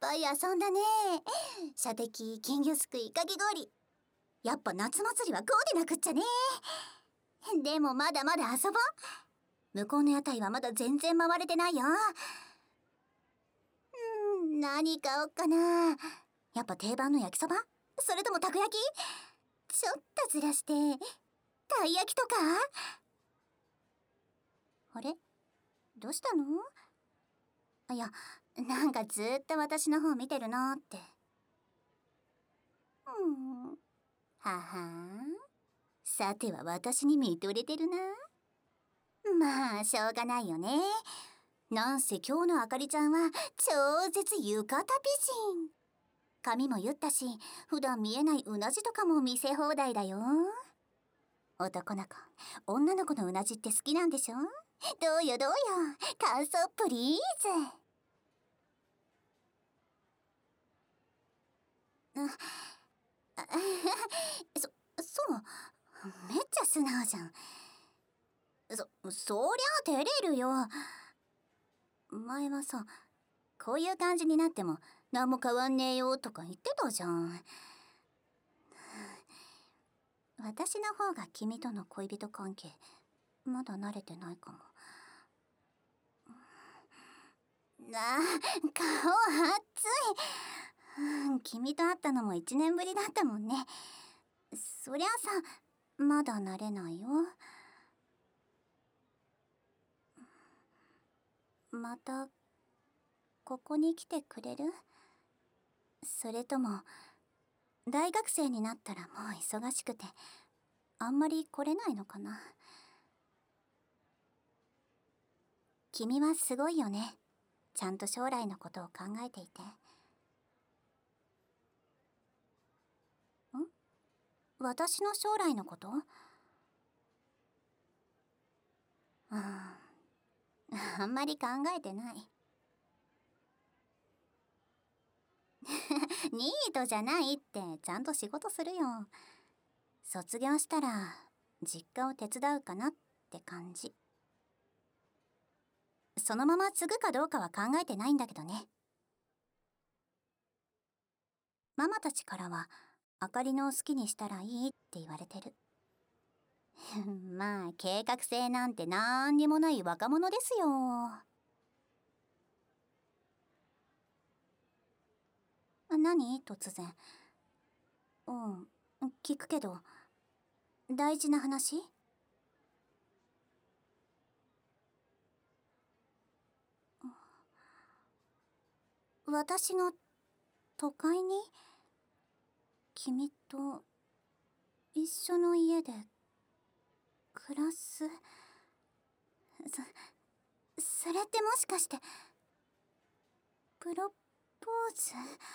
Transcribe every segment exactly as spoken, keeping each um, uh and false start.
ぱい遊んだね。射的、金魚すくい、かき氷。やっぱ夏祭りはこうでなくっちゃね。でもまだまだ遊ぼう。向こうの屋台はまだ全然回れてないよ。うん、何買おっかな。やっぱ定番の焼きそば？それともたこ焼き？ちょっとずらしてたい焼きとか？あれ？どうしたの？いや、なんかずーっと私の方見てるなーって。うん。ははん。さては私に見とれてるな。まあ、しょうがないよね。なんせ今日のあかりちゃんは超絶浴衣美人。髪も言ったし、普段見えないうなじとかも見せ放題だよ。男の子、女の子のうなじって好きなんでしょ？どうよどうよ、感想プリーズ。あそ、そう、めっちゃ素直じゃん。そ、そりゃ照れるよ。前はさ、こういう感じになっても何も変わんねえよとか言ってたじゃん。私の方が君との恋人関係まだ慣れてないかも。なあ、顔熱い。うん、君と会ったのも一年ぶりだったもんね。そりゃさ、まだ慣れないよ。またここに来てくれる？それとも大学生になったらもう忙しくてあんまり来れないのかな。君はすごいよね。ちゃんと将来のことを考えていて。ん？私の将来のこと？うん、あんまり考えてない。ニートじゃないってちゃんと仕事するよ。卒業したら実家を手伝うかなって感じ。そのまま継ぐかどうかは考えてないんだけどね。ママたちからはあかりの好きにしたらいいって言われてる。まあ計画性なんてなんにもない若者ですよ。何？突然。うん、聞くけど大事な話？私が都会に君と一緒の家で暮らす？そ、それってもしかしてプロポーズ？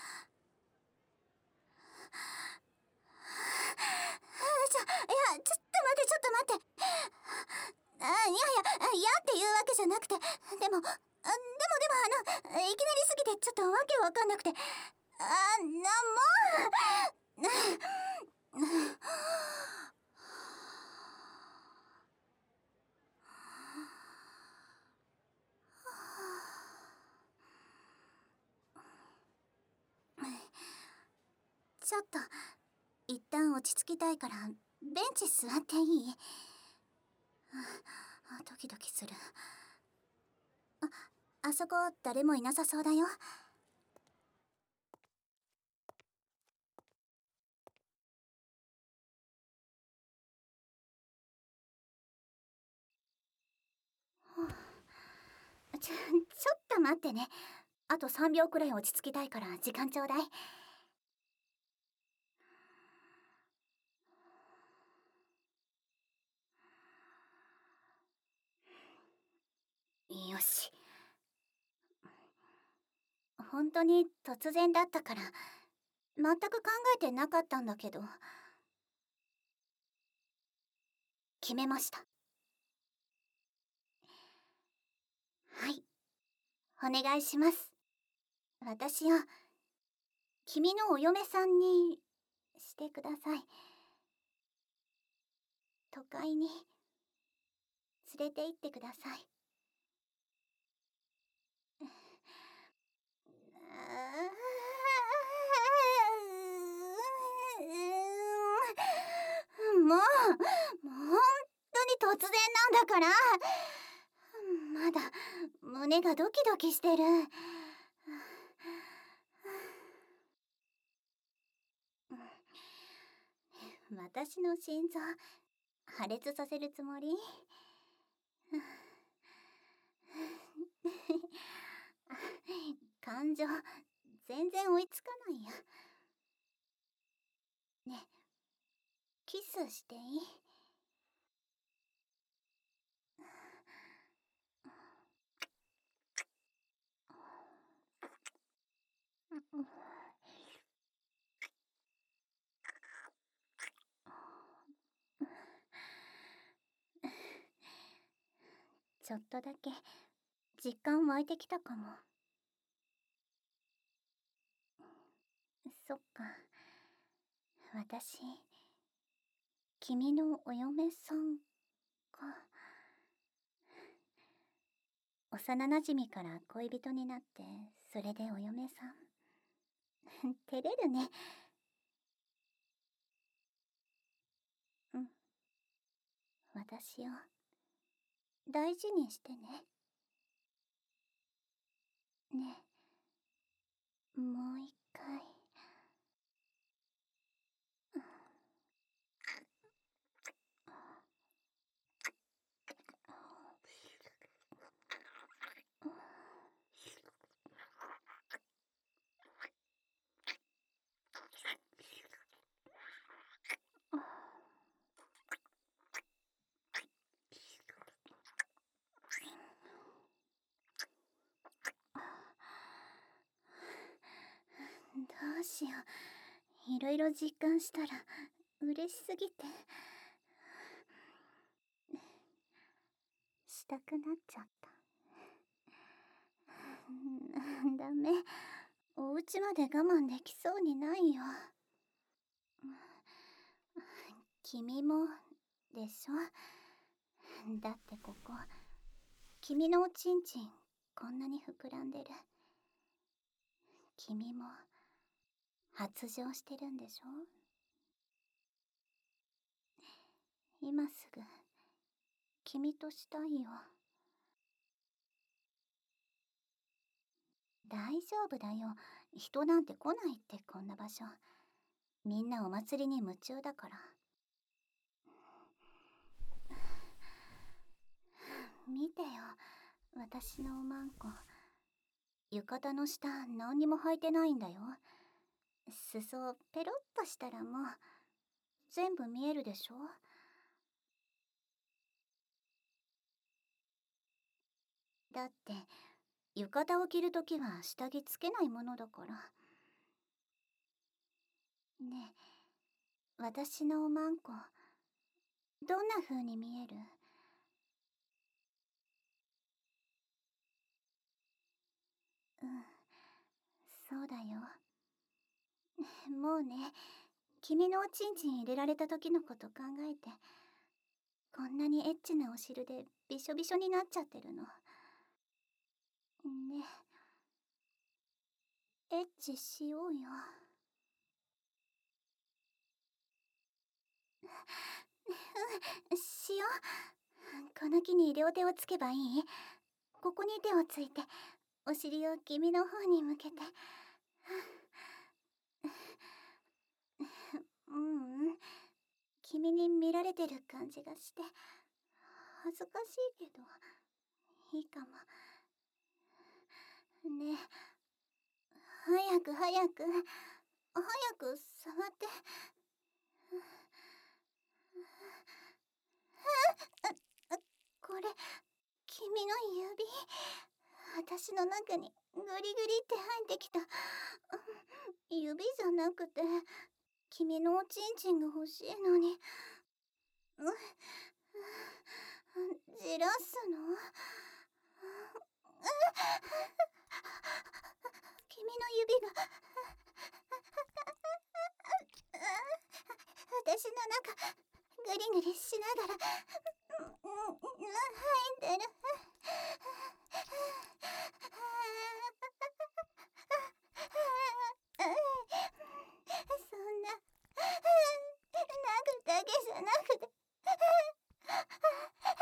ちょ、いや、ちょっと待って、ちょっと待って。あ、いやいや、嫌っていうわけじゃなくて、でも、あ、でもでもあの、いきなりすぎてちょっとわけわかんなくて。あ、な、もう。ちょっと一旦落ち着きたいからベンチ座っていい？あ、ドキドキする。あ、あそこ誰もいなさそうだよ。ちょ、ちょっと待ってね。あとさんびょうくらい落ち着きたいから時間ちょうだい。よし。本当に突然だったから全く考えてなかったんだけど、決めました。はい、お願いします。私を君のお嫁さんにしてください。都会に連れて行ってください。 突然なんだから。まだ胸がドキドキしてる。私の心臓破裂させるつもり？感情全然追いつかないや。ね、キスしていい？ちょっとだけ実感湧いてきたかも。そっか、私君のお嫁さんか。幼なじみから恋人になって、それでお嫁さん。照れるね。うん、私を大事にしてね。ねえ、もう一回。どうしよう、いろいろ実感したら嬉しすぎてしたくなっちゃった。ダメ、お家まで我慢できそうにないよ。君もでしょ。だってここ、君のおちんちんこんなに膨らんでる。君も発情してるんでしょ。今すぐ君としたいよ。大丈夫だよ、人なんて来ないって。こんな場所みんなお祭りに夢中だから。見てよ、私のおまんこ。浴衣の下何にも履いてないんだよ。裾をペロッとしたらもう全部見えるでしょ。だって浴衣を着るときは下着つけないものだから。ねえ、私のおまんこどんな風に見える？うん、そうだよ。もうね、君のおちんちん入れられた時のこと考えて、こんなにエッチなお汁でびしょびしょになっちゃってるの。ねえ、エッチしようよ。うん、しよう。この木に両手をつけばいい？ここに手をついて、お尻を君の方に向けて。ううん、君に見られてる感じがして恥ずかしいけどいいかも。ねえ、早く早く早く触って。これ君の指、私の中にグリグリって入ってきた。指じゃなくて君のおちんちんが欲しいのに。じらすの？君の指が私の中グリグリしながら入ってる。そんな殴るだけじゃなくて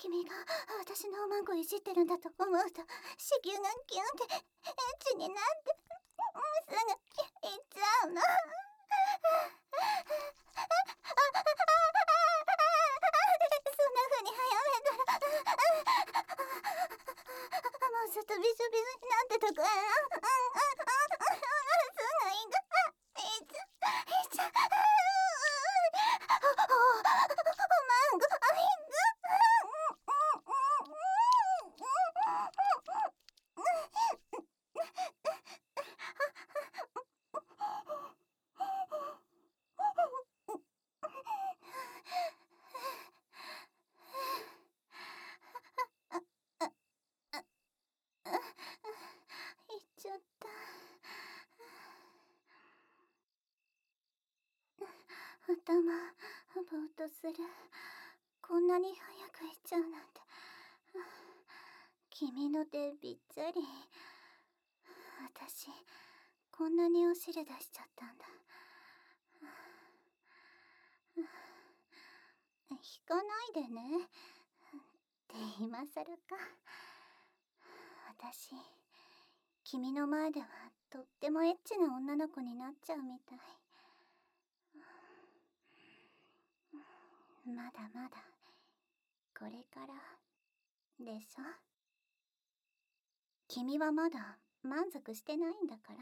君が私のおまんこいじってるんだと思うと子宮がキュンってエッチになってすぐ行っちゃうの。そんな風に早めたらもうずっとびしょびしょになってたから、すぐいがいっちゃいっちゃおまんごあいぐいっちゃった。頭ぼーっとする。こんなに早く行っちゃうなんて。君の手びっちゃり。私こんなにお尻出しちゃったんだ。引かないでねって今更か。私君の前ではとってもエッチな女の子になっちゃうみたい。まだまだこれからでしょ。君はまだ満足してないんだから。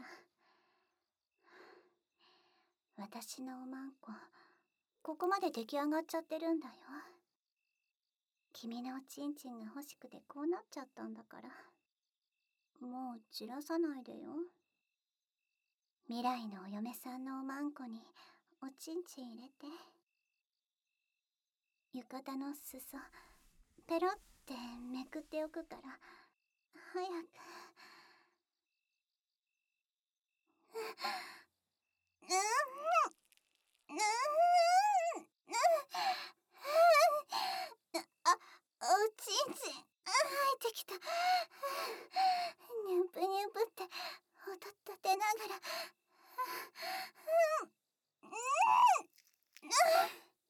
私のおまんこここまで出来上がっちゃってるんだよ。君のおちんちんが欲しくてこうなっちゃったんだから、もう散らさないでよ。未来のお嫁さんのおまんこにおちんちん入れて、浴衣の裾ペロってめくっておくから早く。うんうんあ、おちんちん入ってきた。ニュプニュプって音立てながら、うんうん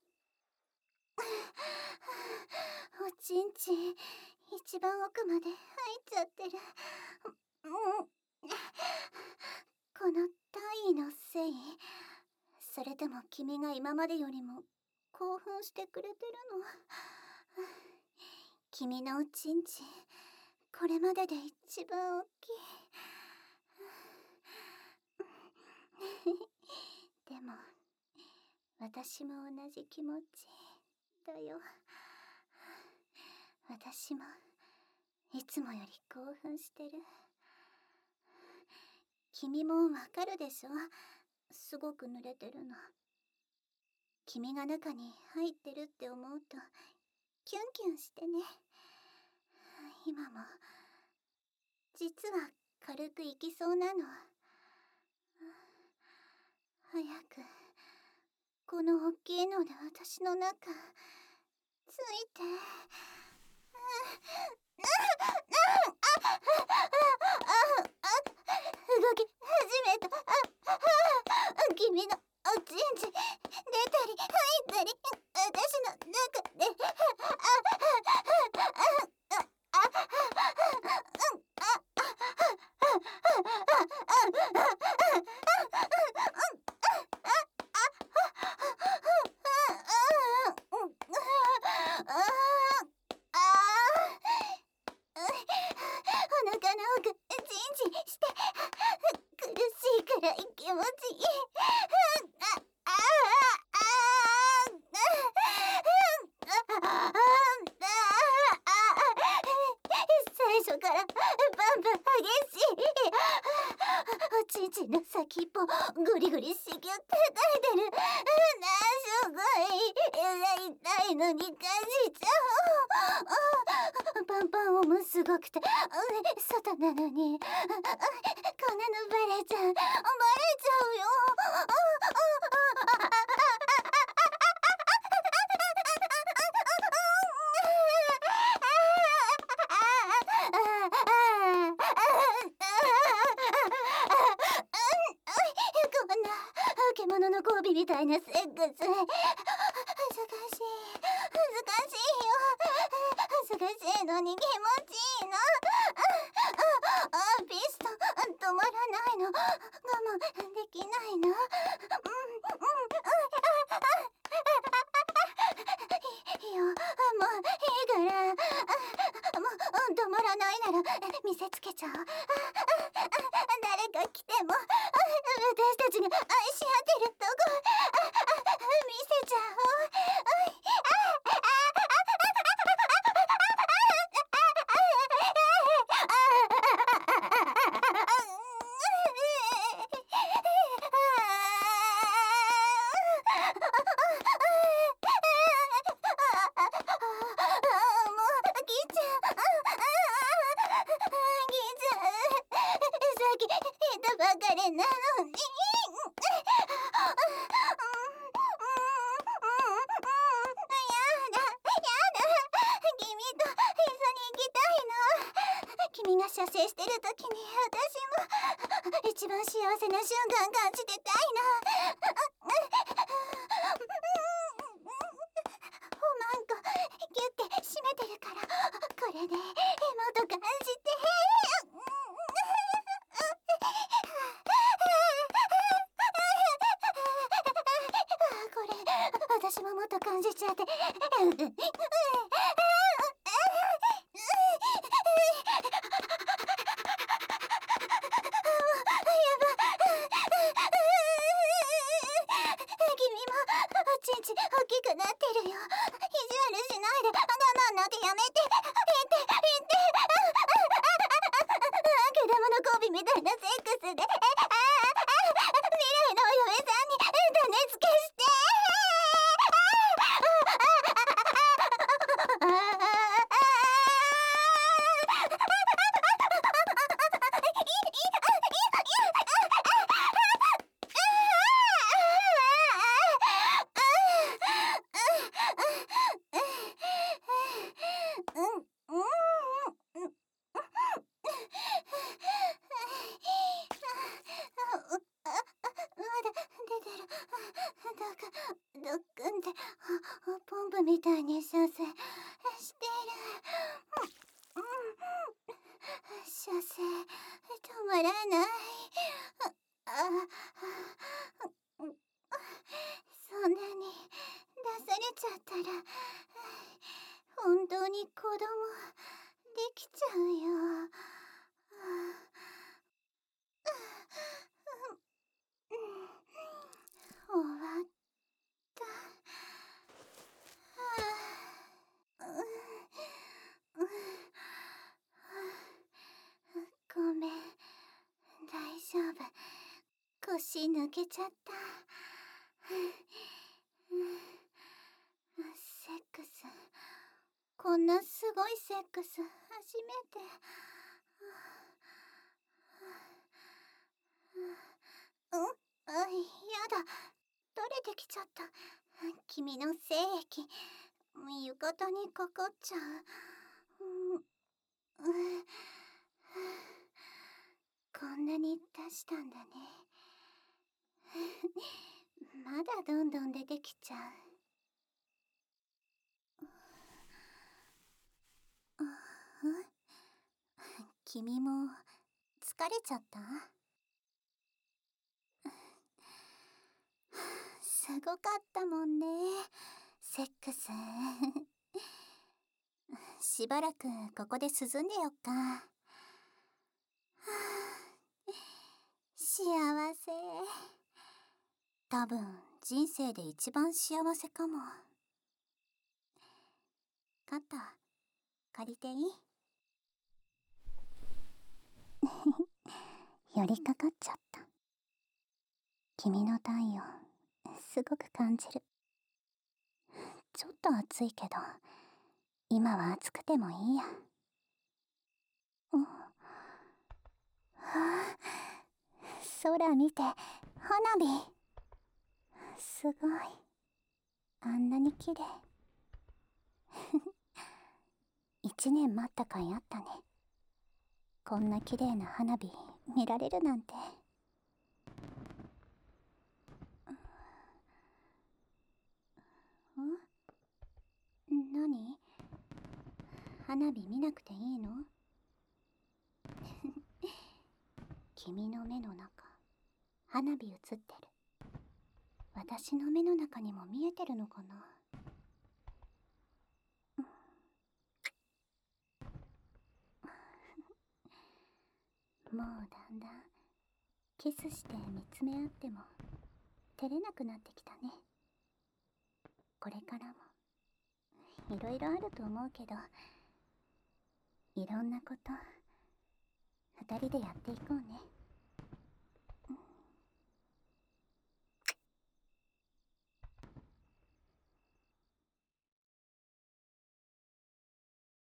おちんちん一番奥まで入っちゃってる。うんこの体位のせい？それとも君が今までよりも興奮してくれてるの？君のおちんちんこれまでで一番大きい。でも私も同じ気持ちだよ。私もいつもより興奮してる。君もわかるでしょ？すごく濡れてるの。君が中に入ってるって思うとキュンキュンしてね。今も実は軽くいきそうなの。早くこの大きいので私の中ついて。動き始めた。君のおちんちん出たり入ったり私の中で。お腹の奥チンチンして苦しいくらい気持ちいい。最初からバンバン激しい。おちんちんの先っぽグリグリしぎゅって叩いてる。なしょごい痛いのに感じちゃう。パンパンをもすごくて外なのにこんなのバレちゃうバレちゃうよ。こんな獣の交尾みたいなセックス恥ずかしい恥ずかしいよ。恥ずしいのに気持ちいいの。ああ、ピストン止まらないの。我慢できないの。うんうんいいよ、もういいから。もう止まらないなら見せつけちゃおう。誰か来ても私たちが愛し合ってるとこ見せちゃおう。君が射精してる時に私も一番幸せな瞬間感じてたいな。なんかギュッて締めてるからこれでエモと感じて。これ私ももっと感じちゃって。ちんち大きくなってるよ。意地悪しないで。我慢なんてやめて。言って言って。果物交尾みたいなセックスで未来のお嫁さんに種付けして。ドックンでポンプみたいに射精している。射精止まらない。そんなに出されちゃったら本当に子供できちゃうよ。終わったごめん、大丈夫。腰抜けちゃった。セックス、こんなすごいセックス初めて。うん、あ、やだ、垂れてきちゃった。君の精液浴衣にかかっちゃう。うん、こんなに出したんだね。まだどんどん出てきちゃう。君も疲れちゃった？すごかったもんね、セックス。しばらくここで涼んでよっか。幸せ。多分人生で一番幸せかも。肩借りていい？寄りかかっちゃった。君の体温すごく感じる。ちょっと暑いけど今は暑くてもいいや。うん、はあ、空見て、花火すごい、あんなに綺麗。一年待った甲斐あったね。こんな綺麗な花火見られるなんて。ん？何？ 花火見なくていいの？君の目の中、花火映ってる。私の目の中にも見えてるのかな。もうだんだんキスして見つめ合っても照れなくなってきたね。これからもいろいろあると思うけど、いろんなこと二人でやっていこうね。